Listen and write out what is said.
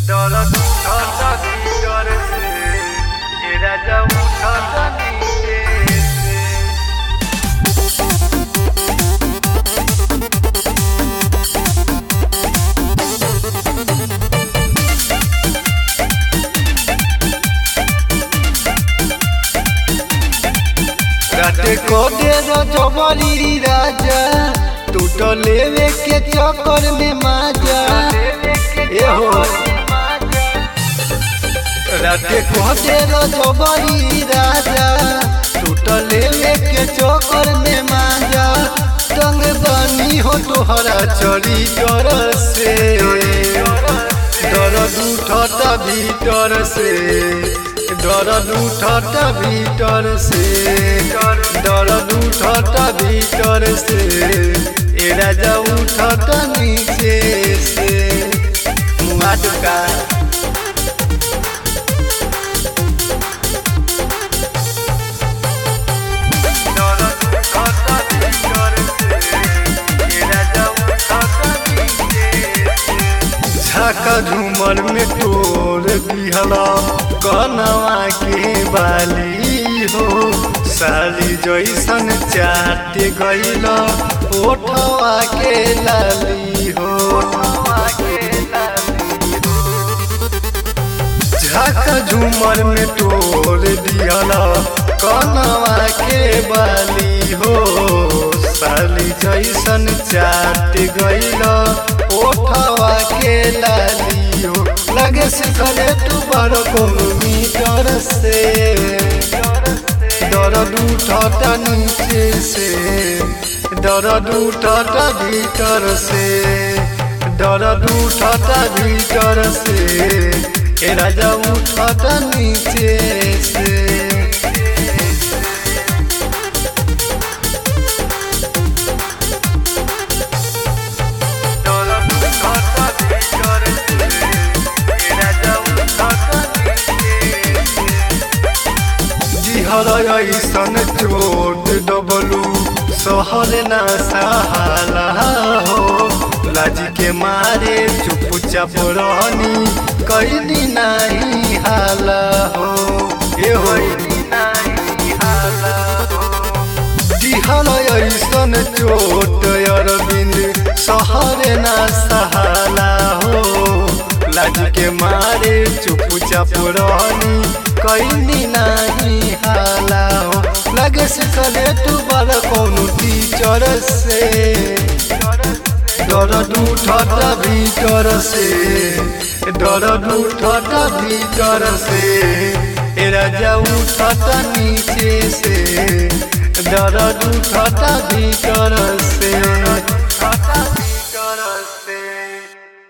दर्द उठता भीतर से, ये राजा उठता नीचे से। राते कोडे जबरी राजा टूट लेवे के चक्कर में माजा ए हो। राते कोडे जबरी राजा टूट लेवे के चक्कर में माजा टंग बनी हो तोहरा चली डर से। दर्द उठता भीतर से, दर्द उठता भीतर से, दर्द उठता भीतर से, ए राजा उठता नीचे से। मुआ दुका झाका झूमर में तोड़ दिहला कनवा के बाली हो। साली जैसन चाट गइल ओठवा के लाली हो। झाका झूमर में तोड़ दिहला कनवा के बाली हो। साली जैसन चाट गइल ओठवा के लाली हो। लगे से करे तू बड़ कोनो मीटर से। दर्द उठता नीचे से, दर्द उठता भीतर से, दर्द उठता भीतर से, ए राजा उठता नीचे से। ऐसन चोट डबलू सहल ना सहाला हो। लाज के मारे चुपचाप रहनी कैली नहीं हाला हो। ए हो दिहल ऐसन चोट अरविंद सहल ना सहाला हो। लाज के मारे चुपचाप रहनी कैली नहीं हाला हो। लगे से करे तू बड़ कोनो टीचर से। दर्द उठता भीतर से, दर्द उठता भीतर से, ए राजा उठता नीचे से, दर्द उठता भीतर से।